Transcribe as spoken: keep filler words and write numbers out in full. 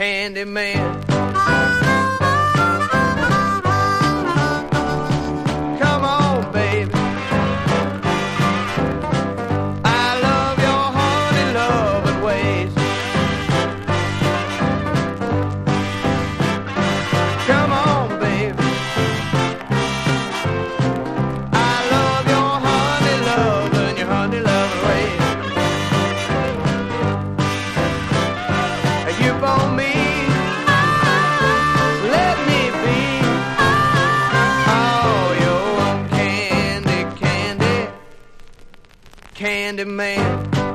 candy man. Come on, baby. I love your honey loving ways. Come on, baby. I love your honey loving, your honey loving ways. You on me, let me be all your own candy, candy, candy man.